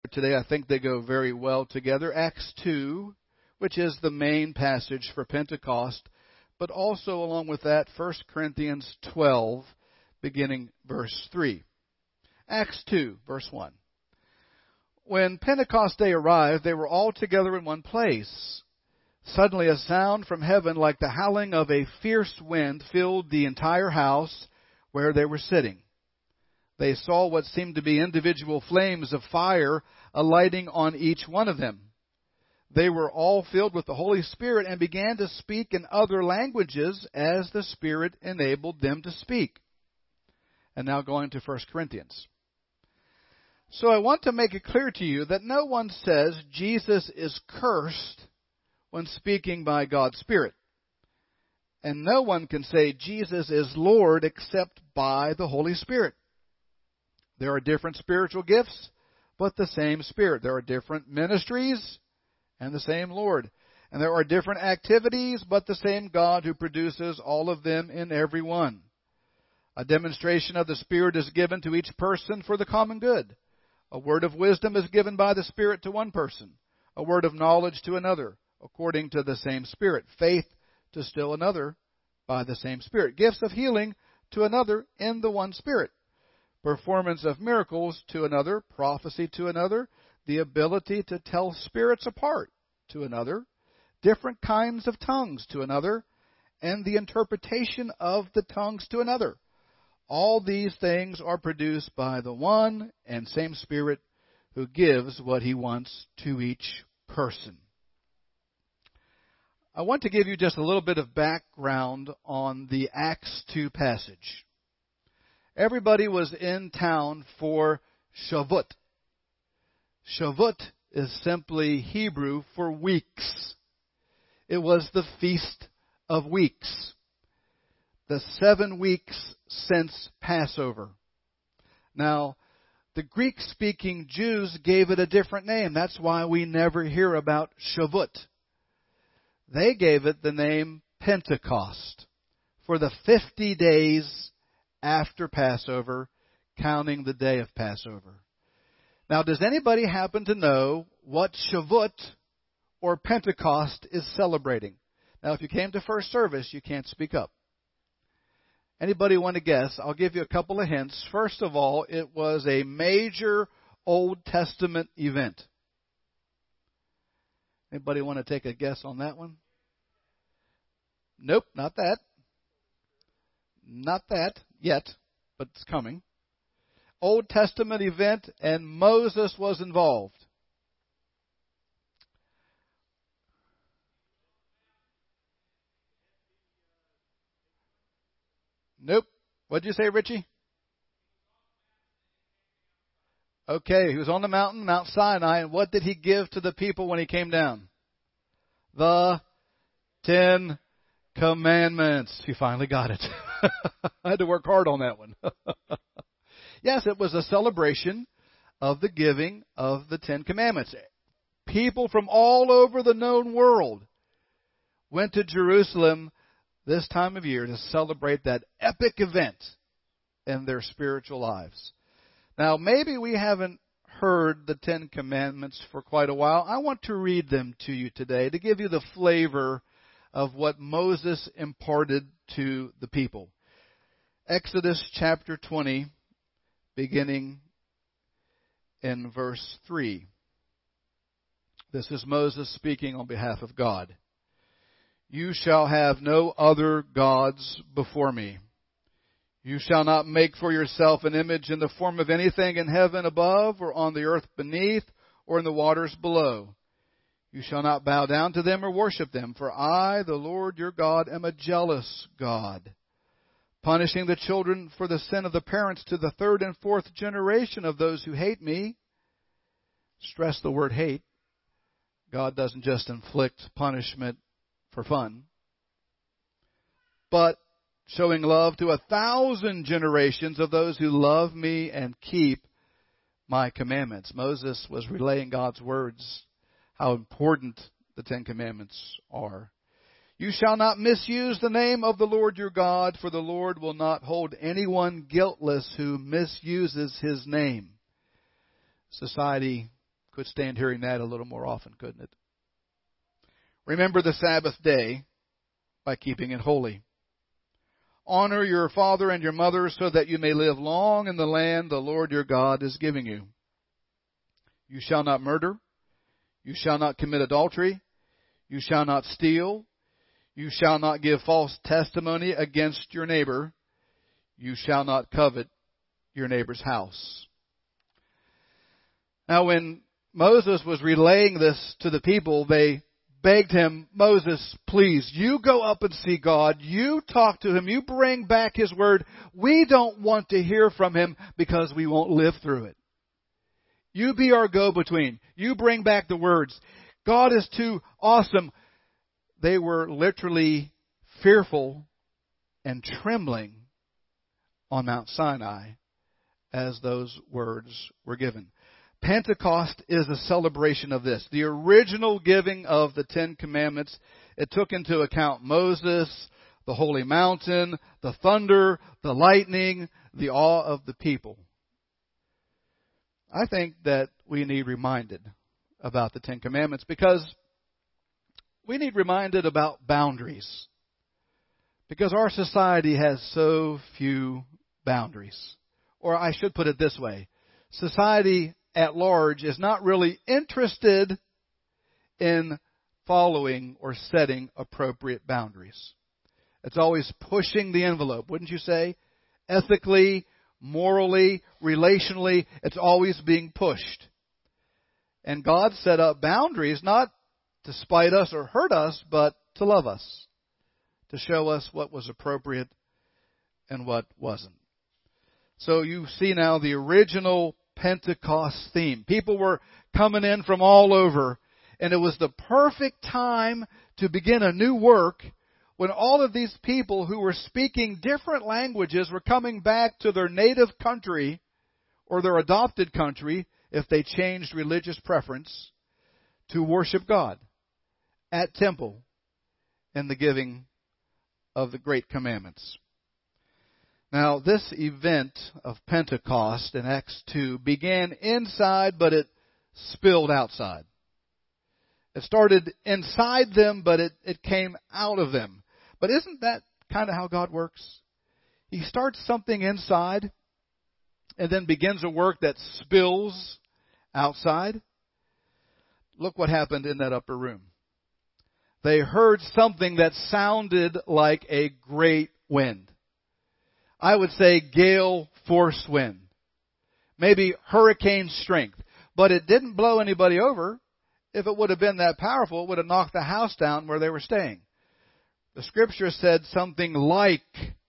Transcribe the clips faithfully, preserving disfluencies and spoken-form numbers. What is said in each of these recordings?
today. I think they go very well together. Acts two, which is the main passage for Pentecost, but also along with that, First Corinthians twelve, beginning verse three. Acts two, verse one. When Pentecost Day arrived, they were all together in one place. Suddenly a sound from heaven like the howling of a fierce wind filled the entire house where they were sitting. They saw what seemed to be individual flames of fire alighting on each one of them. They were all filled with the Holy Spirit and began to speak in other languages as the Spirit enabled them to speak. And now going to First Corinthians. So I want to make it clear to you that no one says Jesus is cursed when speaking by God's Spirit. And no one can say Jesus is Lord except by the Holy Spirit. There are different spiritual gifts, but the same Spirit. There are different ministries and the same Lord. And there are different activities, but the same God who produces all of them in every one. A demonstration of the Spirit is given to each person for the common good. A word of wisdom is given by the Spirit to one person. A word of knowledge to another, according to the same Spirit. Faith to still another by the same Spirit. Gifts of healing to another in the one Spirit. Performance of miracles to another. Prophecy to another. The ability to tell spirits apart to another. Different kinds of tongues to another. And the interpretation of the tongues to another. All these things are produced by the one and same Spirit who gives what He wants to each person. I want to give you just a little bit of background on the Acts two passage. Everybody was in town for Shavuot. Shavuot is simply Hebrew for weeks. It was the Feast of Weeks. The seven weeks since Passover. Now, the Greek-speaking Jews gave it a different name. That's why we never hear about Shavuot. They gave it the name Pentecost for the fifty days after Passover, counting the day of Passover. Now, does anybody happen to know what Shavuot or Pentecost is celebrating? Now, if you came to first service, you can't speak up. Anybody want to guess? I'll give you a couple of hints. First of all, it was a major Old Testament event. Anybody want to take a guess on that one? Nope, not that. Not that yet, but it's coming. Old Testament event, and Moses was involved. Nope. What did you say, Richie? Okay, he was on the mountain, Mount Sinai, and what did he give to the people when he came down? The Ten Commandments. He finally got it. I had to work hard on that one. Yes, it was a celebration of the giving of the Ten Commandments. People from all over the known world went to Jerusalem this time of year to celebrate that epic event in their spiritual lives. Now, maybe we haven't heard the Ten Commandments for quite a while. I want to read them to you today to give you the flavor of what Moses imparted to the people. Exodus chapter twenty, beginning in verse three. This is Moses speaking on behalf of God. You shall have no other gods before me. You shall not make for yourself an image in the form of anything in heaven above, or on the earth beneath, or in the waters below. You shall not bow down to them or worship them, for I, the Lord your God, am a jealous God, punishing the children for the sin of the parents to the third and fourth generation of those who hate me. Stress the word hate. God doesn't just inflict punishment for fun, but showing love to a thousand generations of those who love me and keep my commandments. Moses was relaying God's words, how important the Ten Commandments are. You shall not misuse the name of the Lord your God, for the Lord will not hold anyone guiltless who misuses His name. Society could stand hearing that a little more often, couldn't it? Remember the Sabbath day by keeping it holy. Honor your father and your mother so that you may live long in the land the Lord your God is giving you. You shall not murder. You shall not commit adultery. You shall not steal. You shall not give false testimony against your neighbor. You shall not covet your neighbor's house. Now, when Moses was relaying this to the people, they begged him, Moses, please, you go up and see God. You talk to him. You bring back his word. We don't want to hear from him because we won't live through it. You be our go-between. You bring back the words. God is too awesome. They were literally fearful and trembling on Mount Sinai as those words were given. Pentecost is a celebration of this. The original giving of the Ten Commandments, it took into account Moses, the holy mountain, the thunder, the lightning, the awe of the people. I think that we need reminded about the Ten Commandments because we need reminded about boundaries. Because our society has so few boundaries. Or I should put it this way. Society at large is not really interested in following or setting appropriate boundaries. It's always pushing the envelope, wouldn't you say? Ethically, morally, relationally, it's always being pushed. And God set up boundaries not to spite us or hurt us, but to love us, to show us what was appropriate and what wasn't. So you see now the original Pentecost theme. People were coming in from all over, and it was the perfect time to begin a new work when all of these people who were speaking different languages were coming back to their native country or their adopted country, if they changed religious preference, to worship God at temple in the giving of the great commandments. Now, this event of Pentecost in Acts two began inside, but it spilled outside. It started inside them, but it, it came out of them. But isn't that kind of how God works? He starts something inside and then begins a work that spills outside. Look what happened in that upper room. They heard something that sounded like a great wind. I would say gale force wind. Maybe hurricane strength. But it didn't blow anybody over. If it would have been that powerful, it would have knocked the house down where they were staying. The scripture said something like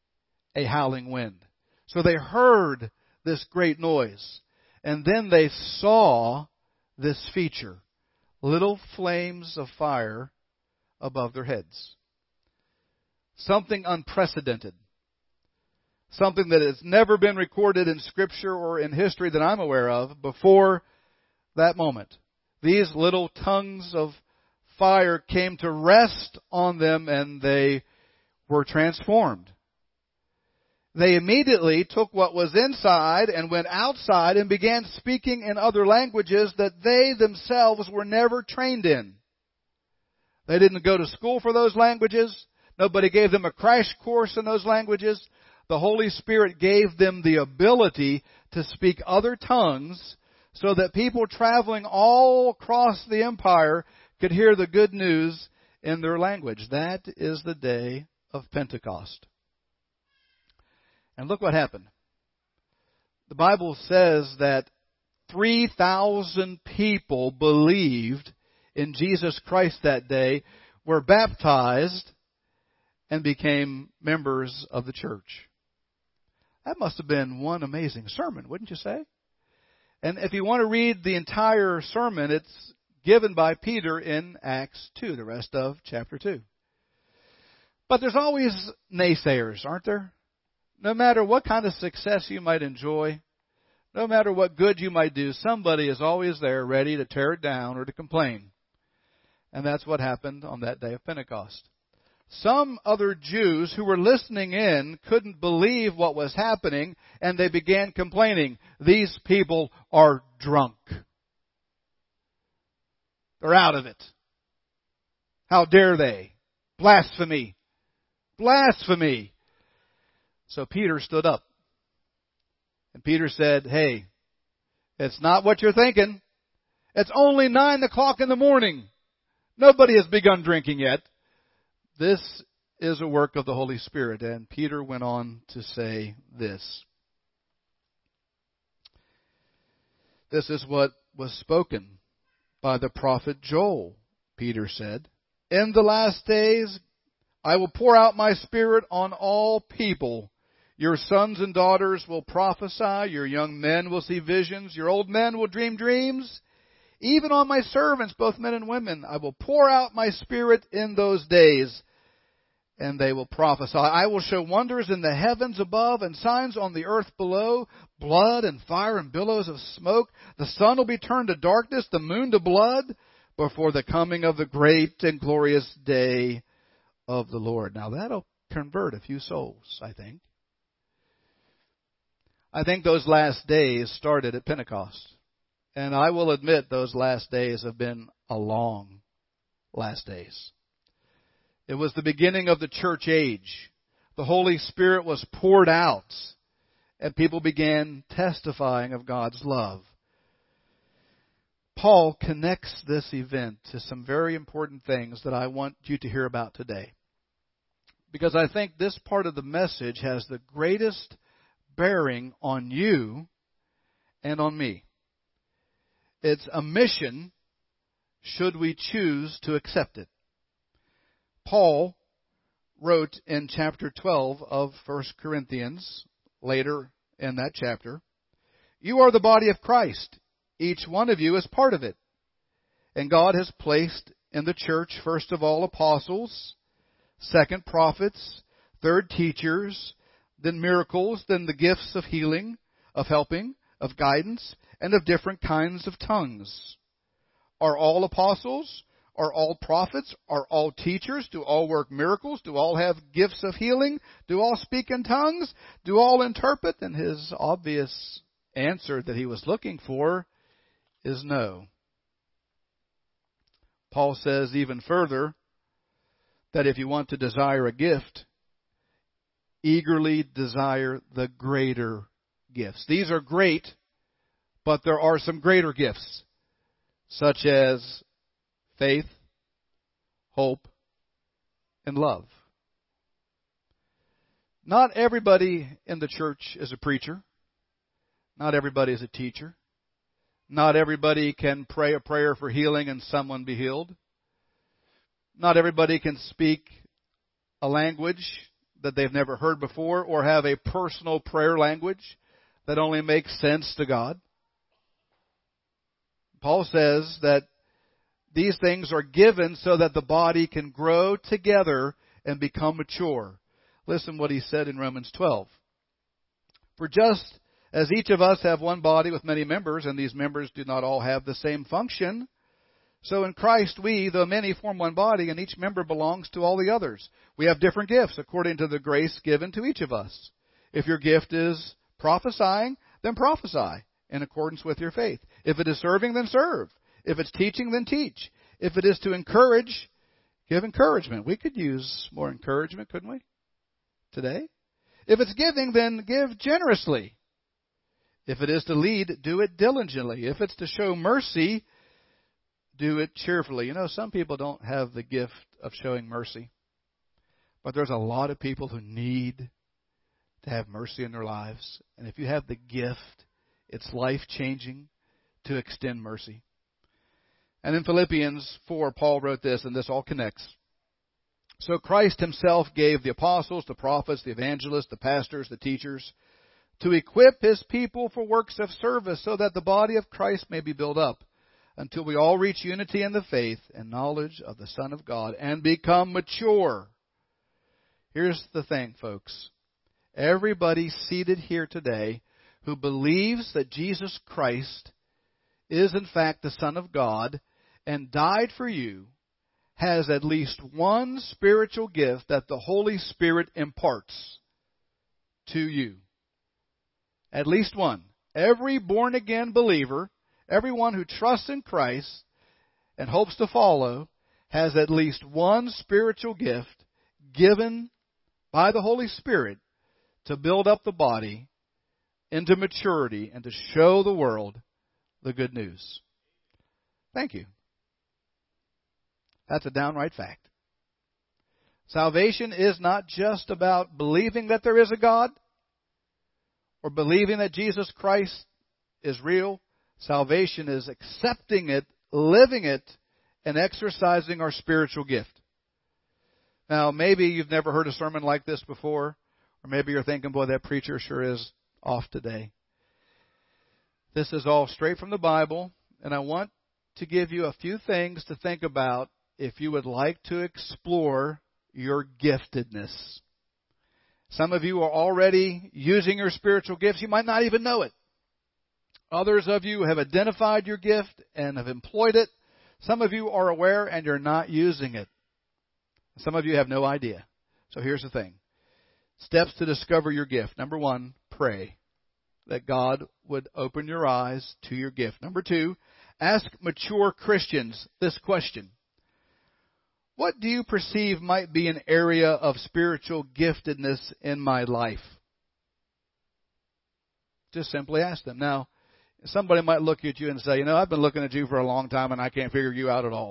a howling wind. So they heard this great noise. And then they saw this feature. Little flames of fire above their heads. Something unprecedented. Something that has never been recorded in Scripture or in history that I'm aware of before that moment. These little tongues of fire came to rest on them and they were transformed. They immediately took what was inside and went outside and began speaking in other languages that they themselves were never trained in. They didn't go to school for those languages. Nobody gave them a crash course in those languages. The Holy Spirit gave them the ability to speak other tongues so that people traveling all across the empire could hear the good news in their language. That is the day of Pentecost. And look what happened. The Bible says that three thousand people believed in Jesus Christ that day, were baptized, and became members of the church. That must have been one amazing sermon, wouldn't you say? And if you want to read the entire sermon, it's given by Peter in Acts two, the rest of chapter two. But there's always naysayers, aren't there? No matter what kind of success you might enjoy, no matter what good you might do, somebody is always there ready to tear it down or to complain. And that's what happened on that day of Pentecost. Some other Jews who were listening in couldn't believe what was happening, and they began complaining. These people are drunk. They're out of it. How dare they? Blasphemy. Blasphemy. So Peter stood up. And Peter said, hey, it's not what you're thinking. It's only nine o'clock in the morning. Nobody has begun drinking yet. This is a work of the Holy Spirit. And Peter went on to say this. This is what was spoken by the prophet Joel, Peter said. In the last days, I will pour out my Spirit on all people. Your sons and daughters will prophesy. Your young men will see visions. Your old men will dream dreams. Even on my servants, both men and women, I will pour out my Spirit in those days, and they will prophesy. I will show wonders in the heavens above and signs on the earth below, blood and fire and billows of smoke. The sun will be turned to darkness, the moon to blood, before the coming of the great and glorious day of the Lord. Now that'll convert a few souls, I think. I think those last days started at Pentecost. And I will admit those last days have been a long last days. It was the beginning of the church age. The Holy Spirit was poured out, and people began testifying of God's love. Paul connects this event to some very important things that I want you to hear about today. Because I think this part of the message has the greatest bearing on you and on me. It's a mission should we choose to accept it. Paul wrote in chapter twelve of First Corinthians, later in that chapter, you are the body of Christ. Each one of you is part of it. And God has placed in the church, first of all, apostles, second, prophets, third, teachers, then miracles, then the gifts of healing, of helping, of guidance, and of different kinds of tongues. Are all apostles? Are all prophets? Are all teachers? Do all work miracles? Do all have gifts of healing? Do all speak in tongues? Do all interpret? And his obvious answer that he was looking for is no. Paul says even further that if you want to desire a gift, eagerly desire the greater gifts. These are great, but there are some greater gifts, such as faith, hope, and love. Not everybody in the church is a preacher. Not everybody is a teacher. Not everybody can pray a prayer for healing and someone be healed. Not everybody can speak a language that they've never heard before or have a personal prayer language that only makes sense to God. Paul says that these things are given so that the body can grow together and become mature. Listen what he said in Romans twelve. For just as each of us have one body with many members, and these members do not all have the same function, so in Christ we, though many, form one body, and each member belongs to all the others. We have different gifts according to the grace given to each of us. If your gift is prophesying, then prophesy in accordance with your faith. If it is serving, then serve. If it's teaching, then teach. If it is to encourage, give encouragement. We could use more encouragement, couldn't we, today? If it's giving, then give generously. If it is to lead, do it diligently. If it's to show mercy, do it cheerfully. You know, some people don't have the gift of showing mercy. But there's a lot of people who need to have mercy in their lives. And if you have the gift, it's life-changing to extend mercy. And in Philippians four, Paul wrote this, and this all connects. So Christ himself gave the apostles, the prophets, the evangelists, the pastors, the teachers, to equip his people for works of service so that the body of Christ may be built up until we all reach unity in the faith and knowledge of the Son of God and become mature. Here's the thing, folks. Everybody seated here today who believes that Jesus Christ is in fact the Son of God and died for you has at least one spiritual gift that the Holy Spirit imparts to you. At least one. Every born-again believer, everyone who trusts in Christ, and hopes to follow has at least one spiritual gift given by the Holy Spirit to build up the body into maturity and to show the world the good news. Thank you. That's a downright fact. Salvation is not just about believing that there is a God or believing that Jesus Christ is real. Salvation is accepting it, living it, and exercising our spiritual gift. Now, maybe you've never heard a sermon like this before, or maybe you're thinking, boy, that preacher sure is off today. This is all straight from the Bible, and I want to give you a few things to think about if you would like to explore your giftedness. Some of you are already using your spiritual gifts. You might not even know it. Others of you have identified your gift and have employed it. Some of you are aware and you're not using it. Some of you have no idea. So here's the thing. Steps to discover your gift. Number one, pray that God would open your eyes to your gift. Number two, ask mature Christians this question. What do you perceive might be an area of spiritual giftedness in my life? Just simply ask them. Now, somebody might look at you and say, you know, I've been looking at you for a long time and I can't figure you out at all.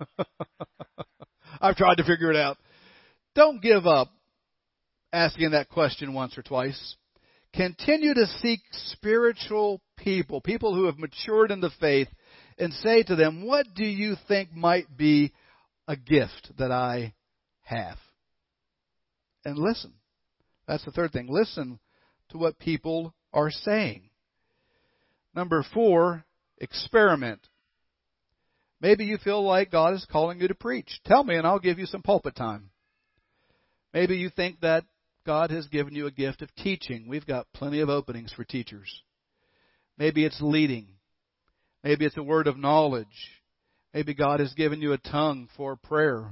I've tried to figure it out. Don't give up asking that question once or twice. Continue to seek spiritual people, people who have matured in the faith, and say to them, what do you think might be a gift that I have? And listen. That's the third thing. Listen to what people are saying. Number four, experiment. Maybe you feel like God is calling you to preach. Tell me and I'll give you some pulpit time. Maybe you think that God has given you a gift of teaching. We've got plenty of openings for teachers. Maybe it's leading. Maybe it's a word of knowledge. Maybe God has given you a tongue for prayer.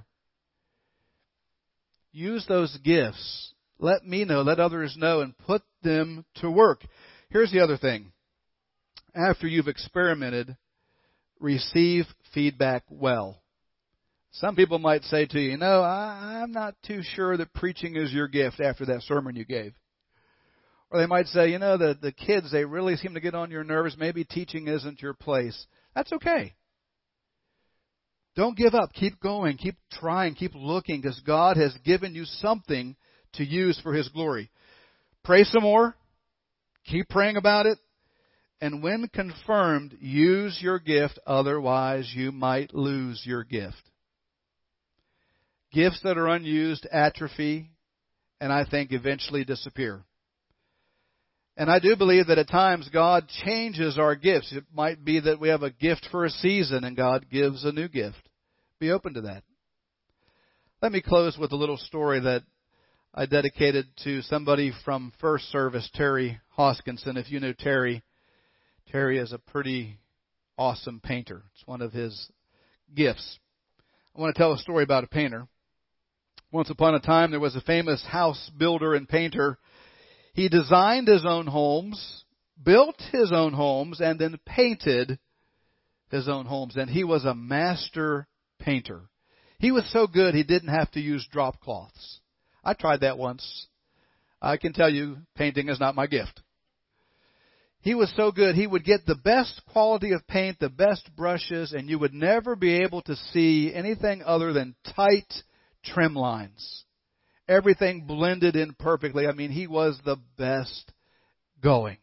Use those gifts. Let me know, let others know, and put them to work. Here's the other thing. After you've experimented, receive feedback well. Some people might say to you, you know, I, I'm not too sure that preaching is your gift after that sermon you gave. Or they might say, you know, the, the kids, they really seem to get on your nerves. Maybe teaching isn't your place. That's okay. Don't give up. Keep going. Keep trying. Keep looking, because God has given you something to use for His glory. Pray some more. Keep praying about it. And when confirmed, use your gift. Otherwise, you might lose your gift. Gifts that are unused atrophy, and I think eventually disappear. And I do believe that at times God changes our gifts. It might be that we have a gift for a season and God gives a new gift. Be open to that. Let me close with a little story that I dedicated to somebody from First Service, Terry Hoskinson. If you know Terry, Terry is a pretty awesome painter. It's one of his gifts. I want to tell a story about a painter. Once upon a time, there was a famous house builder and painter. He designed his own homes, built his own homes, and then painted his own homes. And he was a master painter. He was so good he didn't have to use drop cloths. I tried that once. I can tell you, painting is not my gift. He was so good, he would get the best quality of paint, the best brushes, and you would never be able to see anything other than tight trim lines. Everything blended in perfectly. I mean, he was the best going.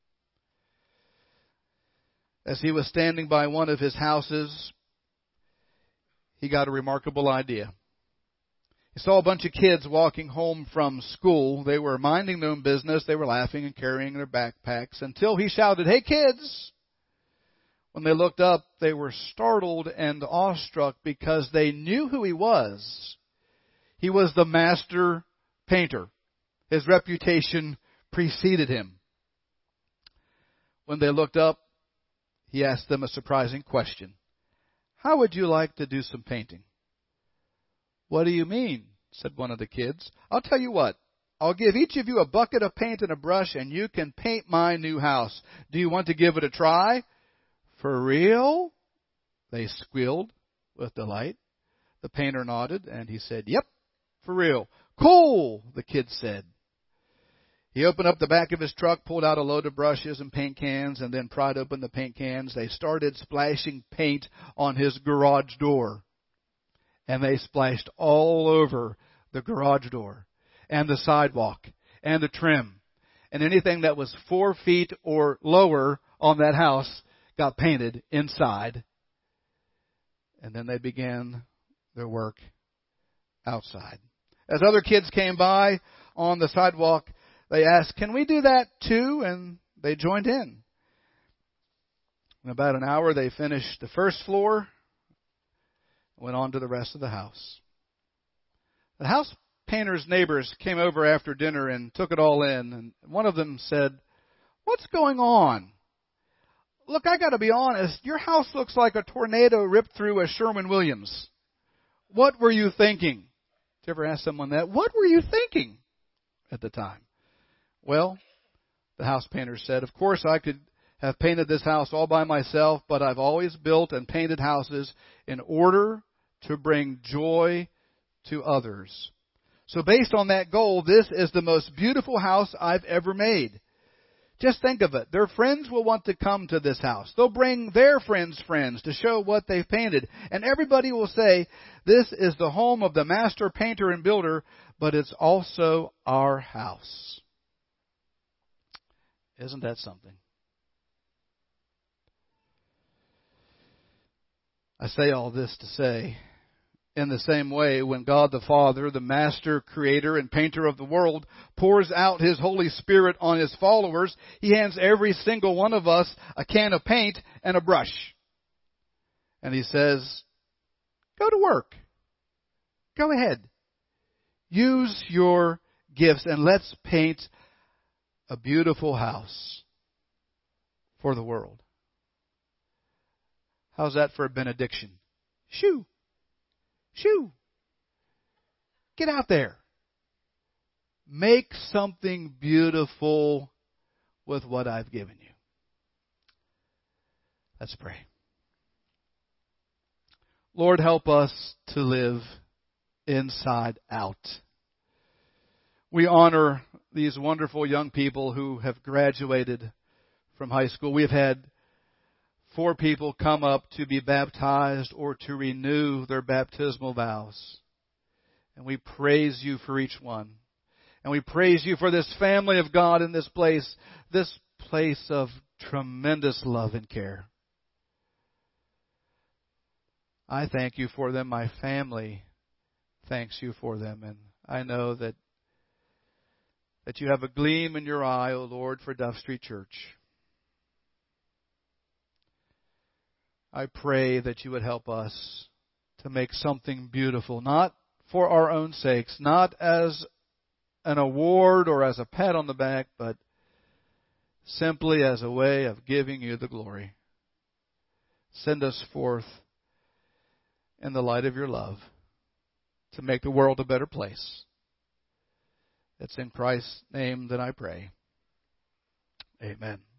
As he was standing by one of his houses, he got a remarkable idea. He saw a bunch of kids walking home from school. They were minding their own business. They were laughing and carrying their backpacks until he shouted, "Hey, kids!" When they looked up, they were startled and awestruck because they knew who he was. He was the master painter. His reputation preceded him. When they looked up, he asked them a surprising question. "How would you like to do some painting?" "What do you mean?" said one of the kids. "I'll tell you what. I'll give each of you a bucket of paint and a brush, and you can paint my new house. Do you want to give it a try?" "For real?" They squealed with delight. The painter nodded, and he said, "Yep, for real." "Cool," the kids said. He opened up the back of his truck, pulled out a load of brushes and paint cans, and then pried open the paint cans. They started splashing paint on his garage door. And they splashed all over the garage door, and the sidewalk, and the trim. And anything that was four feet or lower on that house got painted inside. And then they began their work outside. As other kids came by on the sidewalk, they asked, "Can we do that too?" And they joined in. In about an hour, they finished the first floor and went on to the rest of the house. The house painter's neighbors came over after dinner and took it all in. And one of them said, "What's going on? Look, I got to be honest. Your house looks like a tornado ripped through a Sherwin-Williams. What were you thinking?" Did you ever ask someone that? What were you thinking at the time? Well, the house painter said, "Of course I could have painted this house all by myself, but I've always built and painted houses in order to bring joy to others. So based on that goal, this is the most beautiful house I've ever made. Just think of it. Their friends will want to come to this house. They'll bring their friends' friends to show what they've painted. And everybody will say, this is the home of the master painter and builder, but it's also our house." Isn't that something? I say all this to say, in the same way, when God the Father, the master creator and painter of the world, pours out His Holy Spirit on His followers, He hands every single one of us a can of paint and a brush. And He says, "Go to work. Go ahead. Use your gifts and let's paint a beautiful house for the world." How's that for a benediction? Shoo! Shoo! Get out there. Make something beautiful with what I've given you. Let's pray. Lord, help us to live inside out. We honor these wonderful young people who have graduated from high school. We've had four people come up to be baptized or to renew their baptismal vows. And we praise you for each one. And we praise you for this family of God in this place, this place of tremendous love and care. I thank you for them. My family thanks you for them. And I know that that you have a gleam in your eye, O Lord, for Duff Street Church. I pray that you would help us to make something beautiful, not for our own sakes, not as an award or as a pat on the back, but simply as a way of giving you the glory. Send us forth in the light of your love to make the world a better place. It's in Christ's name that I pray. Amen.